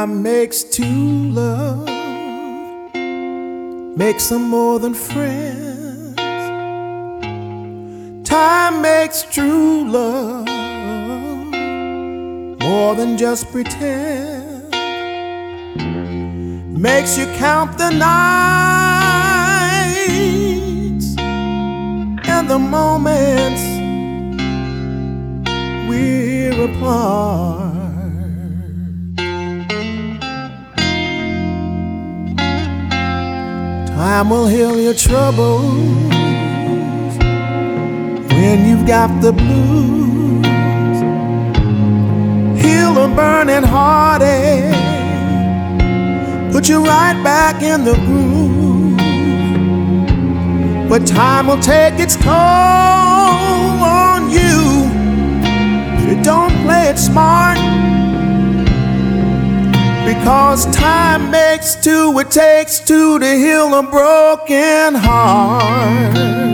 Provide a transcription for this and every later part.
Time makes two love, makes them more than friends. Time makes true love more than just pretend. Makes you count the nights and the moments we're apart. Time will heal your troubles when you've got the blues. Heal a burning heartache, put you right back in the groove. But time will take its toll on you if you don't play it smart. Because time makes two, it takes two to heal a broken heart.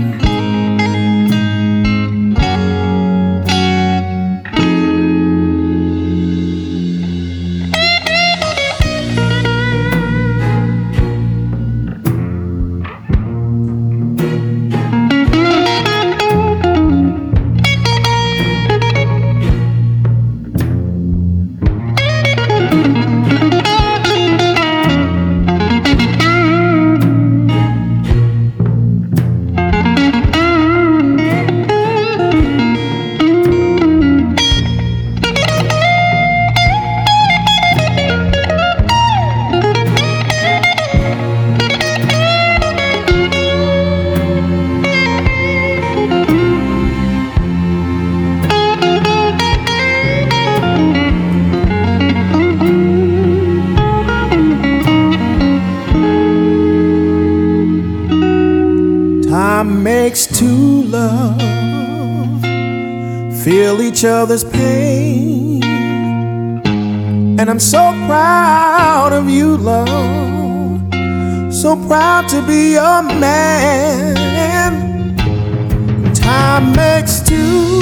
Time makes two love feel each other's pain. And I'm so proud of you, love, so proud to be your man. Time makes two.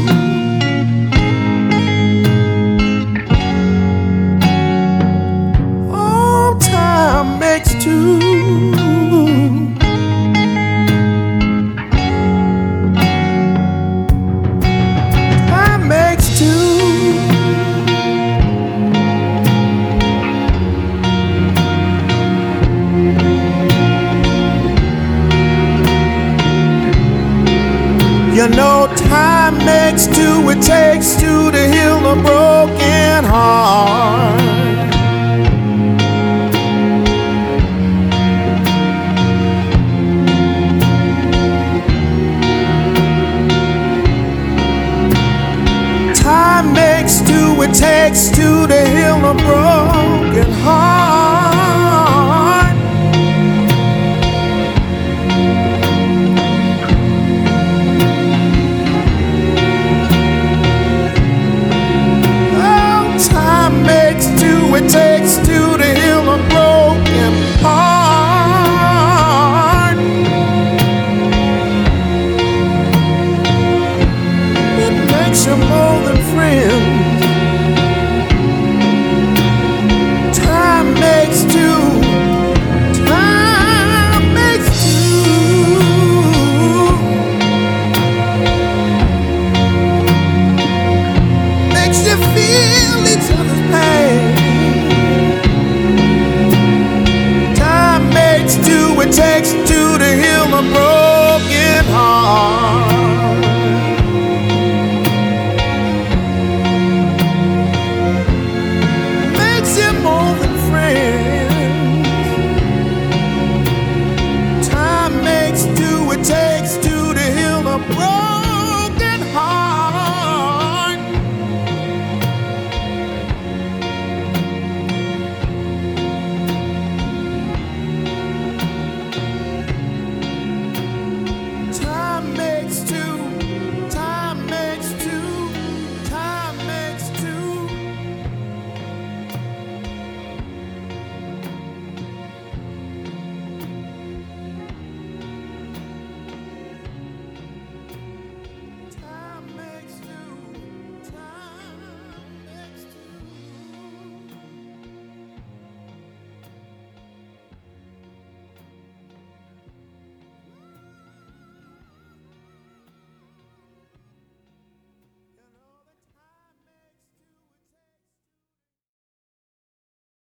Oh, time makes two. You know time makes two, it takes two to heal a broken heart. Time makes two, it takes two to heal a broken heart. It takes two to heal a broken heart. It makes you more than friends. Time makes two. Time makes two. Makes you feel each other's pain. It takes